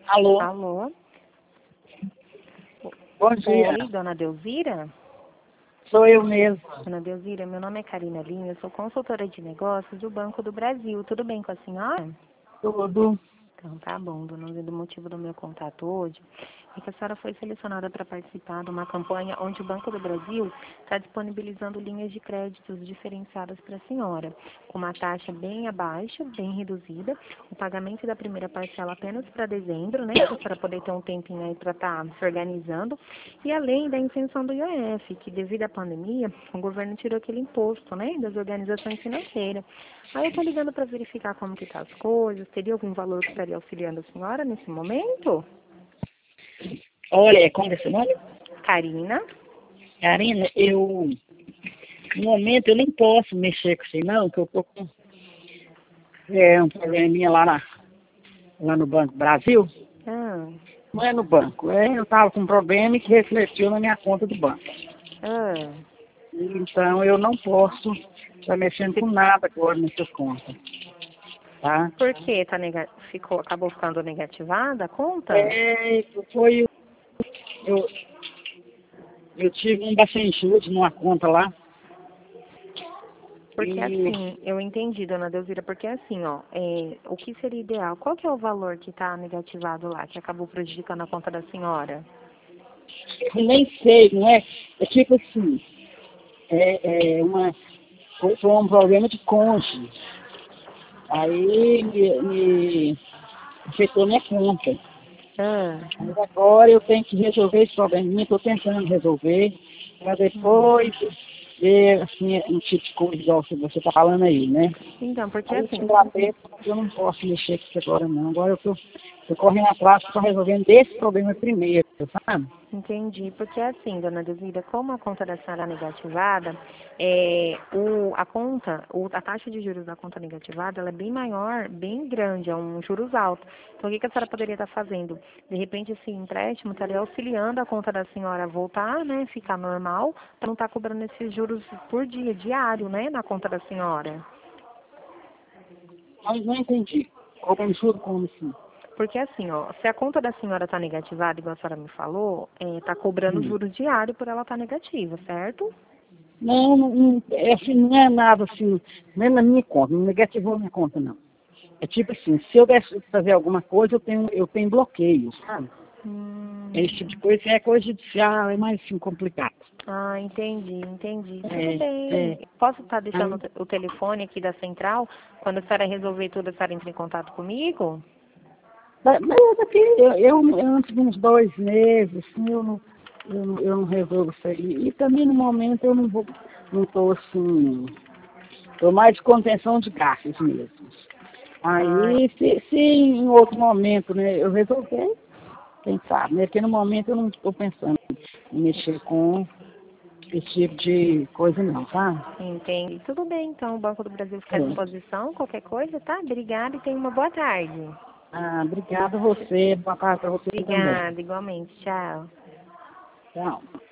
Alô, Alô? bom dia. Oi, dona Delzira? Sou eu mesmo. Dona Delzira, meu nome é Karina Lima, eu sou consultora de negócios do Banco do Brasil. Tudo bem com a senhora? Tudo. Então, tá bom, dona Delzira. O motivo do meu contato hoje é que a senhora foi selecionada para participar de uma campanha onde o Banco do Brasil está disponibilizando linhas de créditos diferenciadas para a senhora, com uma taxa bem abaixo, bem reduzida, o pagamento da primeira parcela apenas para dezembro, né, para poder ter um tempinho aí para estar se organizando, e além da isenção do IOF, que devido à pandemia, o governo tirou aquele imposto, né, das organizações financeiras. Aí eu estou ligando para verificar como que tá as coisas, teria algum valor que estaria auxiliando a senhora nesse momento? Olha, como é seu nome? Karina? Karina, no momento eu nem posso mexer com você não, que eu tô com um probleminha lá no Banco Brasil. Ah, Não é no banco, eu tava com um problema que refletiu na minha conta do banco. ah. Então eu não posso estar mexendo com nada agora nessas contas, tá? Por que tá acabou ficando negativada a conta? É, foi, eu, eu tive um baixenchude numa conta lá Porque e assim, eu entendi, dona Delzira, porque assim, ó, o que seria ideal? Qual que é o valor que está negativado lá, que acabou prejudicando a conta da senhora? eu nem sei, não é? É tipo assim, foi um problema de cônjuge. Aí me afetou minha conta. Ah, Mas agora eu tenho que resolver esse problema. Estou tentando resolver, para depois ver assim, um tipo de coisa igual que você está falando aí, né? então, porque Aí assim, se dá tempo, eu não posso mexer com isso agora não. Agora eu tô correndo atrás, estou resolvendo esse problema primeiro, sabe? entendi, porque assim, dona Delzira, como a conta da senhora é negativada, a taxa de juros da conta negativada, ela é bem maior, bem grande, é um juros alto. Então, o que que a senhora poderia estar fazendo? De repente, esse empréstimo estaria auxiliando a conta da senhora a voltar, né, ficar normal, para não estar cobrando esses juros por dia, diário, né, na conta da senhora. Mas não entendi. Como juro como assim? Porque assim, ó, se a conta da senhora está negativada, igual a senhora me falou, está cobrando Hum. juros diário por ela estar negativa, certo? Não, assim, não é nada assim, não é na minha conta, não negativou a minha conta, não. É tipo assim, se eu deixo de fazer alguma coisa, eu tenho bloqueio, sabe? Esse tipo de coisa é coisa judicial, é mais assim, complicado. Entendi. Tudo É, bem. é, Posso estar deixando aí, o telefone aqui da central? Quando a senhora resolver tudo, a senhora entra em contato comigo? mas daqui, antes de uns 2 meses, assim, eu não resolvo isso aí. E também no momento eu não estou assim, estou mais de contenção de gastos mesmo. Ah, Aí, se em outro momento, né, eu resolver, quem sabe, né? Porque no momento eu não estou pensando em mexer com esse tipo de coisa não, tá? entendi. Tudo bem, então. O Banco do Brasil fica à É. disposição, qualquer coisa, tá? Obrigada e tenha uma boa tarde. Ah, obrigada a você, boa tarde para você também. Obrigada, igualmente. Tchau. Tchau.